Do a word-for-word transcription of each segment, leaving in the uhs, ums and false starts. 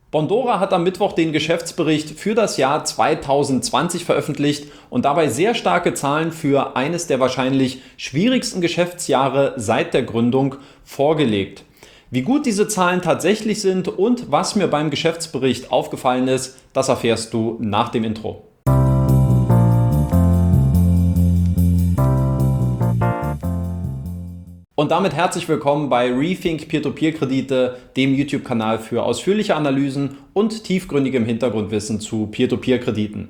Bondora hat am Mittwoch den Geschäftsbericht für das Jahr zweitausendzwanzig veröffentlicht und dabei sehr starke Zahlen für eines der wahrscheinlich schwierigsten Geschäftsjahre seit der Gründung vorgelegt. Wie gut diese Zahlen tatsächlich sind und was mir beim Geschäftsbericht aufgefallen ist, das erfährst du nach dem Intro. Und damit herzlich willkommen bei Rethink Peer-to-Peer-Kredite, dem YouTube-Kanal für ausführliche Analysen und tiefgründigem Hintergrundwissen zu Peer-to-Peer-Krediten.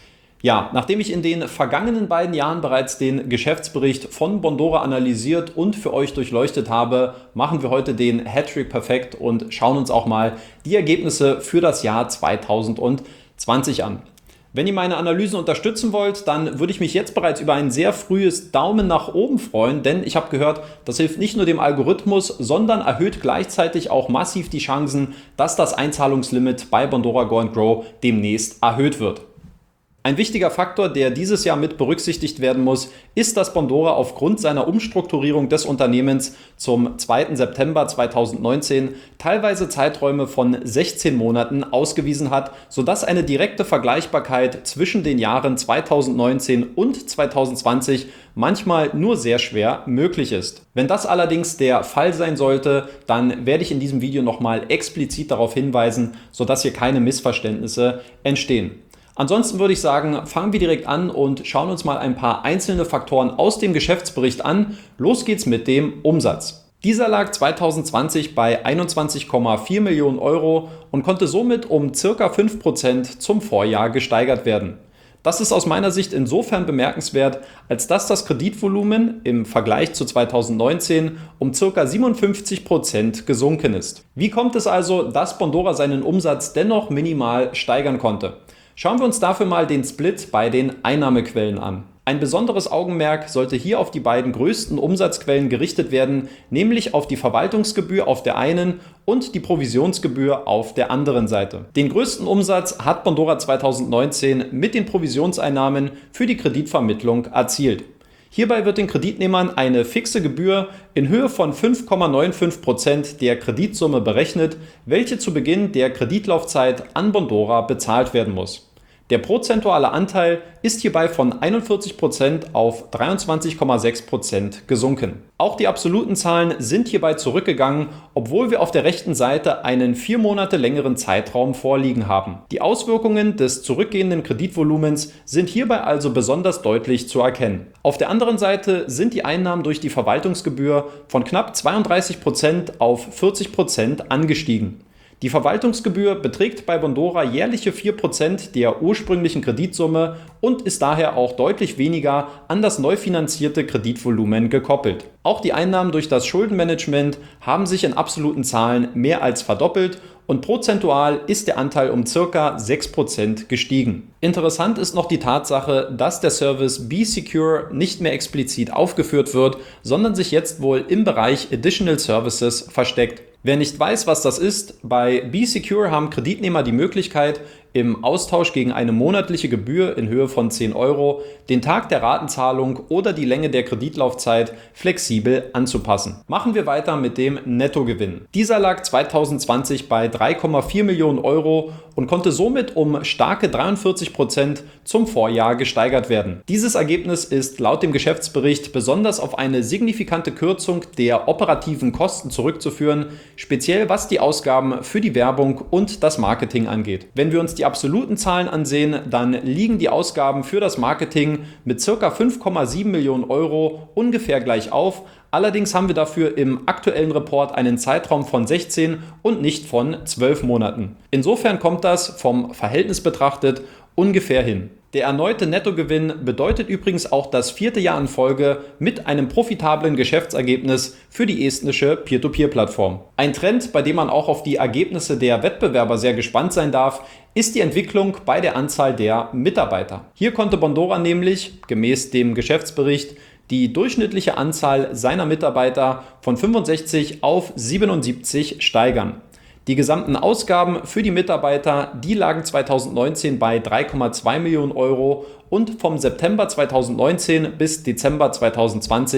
Ja, nachdem ich in den vergangenen beiden Jahren bereits den Geschäftsbericht von Bondora analysiert und für euch durchleuchtet habe, machen wir heute den Hattrick perfekt und schauen uns auch mal die Ergebnisse für das Jahr zweitausendzwanzig an. Wenn ihr meine Analysen unterstützen wollt, dann würde ich mich jetzt bereits über ein sehr frühes Daumen nach oben freuen, denn ich habe gehört, das hilft nicht nur dem Algorithmus, sondern erhöht gleichzeitig auch massiv die Chancen, dass das Einzahlungslimit bei Bondora Go and Grow demnächst erhöht wird. Ein wichtiger Faktor, der dieses Jahr mit berücksichtigt werden muss, ist, dass Bondora aufgrund seiner Umstrukturierung des Unternehmens zum zweiten September zweitausendneunzehn teilweise Zeiträume von sechzehn Monaten ausgewiesen hat, sodass eine direkte Vergleichbarkeit zwischen den Jahren zweitausendneunzehn und zweitausendzwanzig manchmal nur sehr schwer möglich ist. Wenn das allerdings der Fall sein sollte, dann werde ich in diesem Video nochmal explizit darauf hinweisen, sodass hier keine Missverständnisse entstehen. Ansonsten würde ich sagen, fangen wir direkt an und schauen uns mal ein paar einzelne Faktoren aus dem Geschäftsbericht an. Los geht's mit dem Umsatz. Dieser lag zweitausendzwanzig bei einundzwanzig Komma vier Millionen Euro und konnte somit um ca. fünf Prozent zum Vorjahr gesteigert werden. Das ist aus meiner Sicht insofern bemerkenswert, als dass das Kreditvolumen im Vergleich zu zweitausendneunzehn um ca. siebenundfünfzig Prozent gesunken ist. Wie kommt es also, dass Bondora seinen Umsatz dennoch minimal steigern konnte? Schauen wir uns dafür mal den Split bei den Einnahmequellen an. Ein besonderes Augenmerk sollte hier auf die beiden größten Umsatzquellen gerichtet werden, nämlich auf die Verwaltungsgebühr auf der einen und die Provisionsgebühr auf der anderen Seite. Den größten Umsatz hat Bondora zweitausendneunzehn mit den Provisionseinnahmen für die Kreditvermittlung erzielt. Hierbei wird den Kreditnehmern eine fixe Gebühr in Höhe von fünf Komma fünfundneunzig Prozent der Kreditsumme berechnet, welche zu Beginn der Kreditlaufzeit an Bondora bezahlt werden muss. Der prozentuale Anteil ist hierbei von einundvierzig Prozent auf dreiundzwanzig Komma sechs Prozent gesunken. Auch die absoluten Zahlen sind hierbei zurückgegangen, obwohl wir auf der rechten Seite einen vier Monate längeren Zeitraum vorliegen haben. Die Auswirkungen des zurückgehenden Kreditvolumens sind hierbei also besonders deutlich zu erkennen. Auf der anderen Seite sind die Einnahmen durch die Verwaltungsgebühr von knapp zweiunddreißig Prozent auf vierzig Prozent angestiegen. Die Verwaltungsgebühr beträgt bei Bondora jährliche vier Prozent der ursprünglichen Kreditsumme und ist daher auch deutlich weniger an das neu finanzierte Kreditvolumen gekoppelt. Auch die Einnahmen durch das Schuldenmanagement haben sich in absoluten Zahlen mehr als verdoppelt und prozentual ist der Anteil um ca. sechs Prozent gestiegen. Interessant ist noch die Tatsache, dass der Service B-Secure nicht mehr explizit aufgeführt wird, sondern sich jetzt wohl im Bereich Additional Services versteckt. Wer nicht weiß, was das ist, bei B-Secure haben Kreditnehmer die Möglichkeit, im Austausch gegen eine monatliche Gebühr in Höhe von zehn Euro den Tag der Ratenzahlung oder die Länge der Kreditlaufzeit flexibel anzupassen. Machen wir weiter mit dem Nettogewinn. Dieser lag zweitausendzwanzig bei drei Komma vier Millionen Euro und konnte somit um starke dreiundvierzig Prozent zum Vorjahr gesteigert werden. Dieses Ergebnis ist laut dem Geschäftsbericht besonders auf eine signifikante Kürzung der operativen Kosten zurückzuführen, speziell was die Ausgaben für die Werbung und das Marketing angeht. Wenn wir uns die absoluten Zahlen ansehen, dann liegen die Ausgaben für das Marketing mit ca. fünf Komma sieben Millionen Euro ungefähr gleich auf. Allerdings haben wir dafür im aktuellen Report einen Zeitraum von sechzehn und nicht von zwölf Monaten. Insofern kommt das vom Verhältnis betrachtet ungefähr hin. Der erneute Nettogewinn bedeutet übrigens auch das vierte Jahr in Folge mit einem profitablen Geschäftsergebnis für die estnische Peer-to-Peer-Plattform. Ein Trend, bei dem man auch auf die Ergebnisse der Wettbewerber sehr gespannt sein darf, ist die Entwicklung bei der Anzahl der Mitarbeiter. Hier konnte Bondora nämlich, gemäß dem Geschäftsbericht, die durchschnittliche Anzahl seiner Mitarbeiter von fünfundsechzig auf siebenundsiebzig steigern. Die gesamten Ausgaben für die Mitarbeiter, die lagen zweitausendneunzehn bei drei Komma zwei Millionen Euro und vom September zweitausendneunzehn bis Dezember zweitausendzwanzig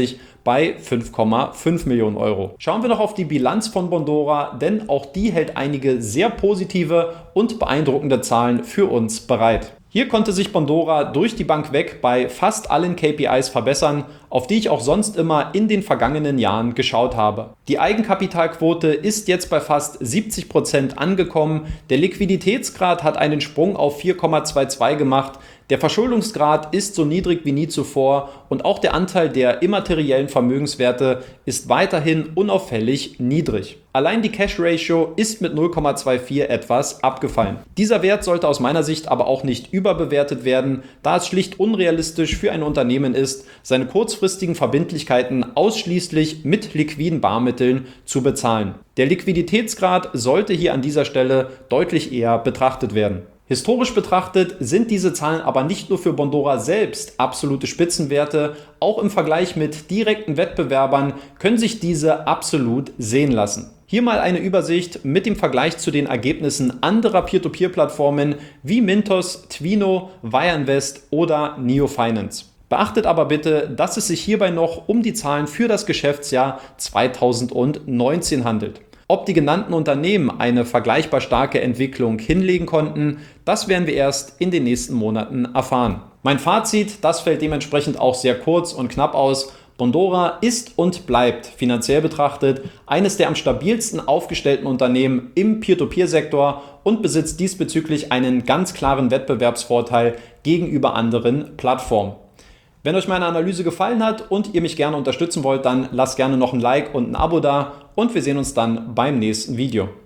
bei fünf Komma fünf Millionen Euro. Schauen wir noch auf die Bilanz von Bondora, denn auch die hält einige sehr positive und beeindruckende Zahlen für uns bereit. Hier konnte sich Bondora durch die Bank weg bei fast allen K P Is verbessern, auf die ich auch sonst immer in den vergangenen Jahren geschaut habe. Die Eigenkapitalquote ist jetzt bei fast siebzig Prozent angekommen, der Liquiditätsgrad hat einen Sprung auf vier Komma zweiundzwanzig gemacht, der Verschuldungsgrad ist so niedrig wie nie zuvor und auch der Anteil der immateriellen Vermögenswerte ist weiterhin unauffällig niedrig. Allein die Cash Ratio ist mit null Komma vierundzwanzig etwas abgefallen. Dieser Wert sollte aus meiner Sicht aber auch nicht überbewertet werden, da es schlicht unrealistisch für ein Unternehmen ist, seine kurzfristigen Verbindlichkeiten ausschließlich mit liquiden Barmitteln zu bezahlen. Der Liquiditätsgrad sollte hier an dieser Stelle deutlich eher betrachtet werden. Historisch betrachtet sind diese Zahlen aber nicht nur für Bondora selbst absolute Spitzenwerte, auch im Vergleich mit direkten Wettbewerbern können sich diese absolut sehen lassen. Hier mal eine Übersicht mit dem Vergleich zu den Ergebnissen anderer Peer-to-Peer-Plattformen wie Mintos, Twino, Wireinvest oder Neo Finance. Beachtet aber bitte, dass es sich hierbei noch um die Zahlen für das Geschäftsjahr zweitausendneunzehn handelt. Ob die genannten Unternehmen eine vergleichbar starke Entwicklung hinlegen konnten, das werden wir erst in den nächsten Monaten erfahren. Mein Fazit, das fällt dementsprechend auch sehr kurz und knapp aus. Bondora ist und bleibt finanziell betrachtet eines der am stabilsten aufgestellten Unternehmen im Peer-to-Peer-Sektor und besitzt diesbezüglich einen ganz klaren Wettbewerbsvorteil gegenüber anderen Plattformen. Wenn euch meine Analyse gefallen hat und ihr mich gerne unterstützen wollt, dann lasst gerne noch ein Like und ein Abo da und wir sehen uns dann beim nächsten Video.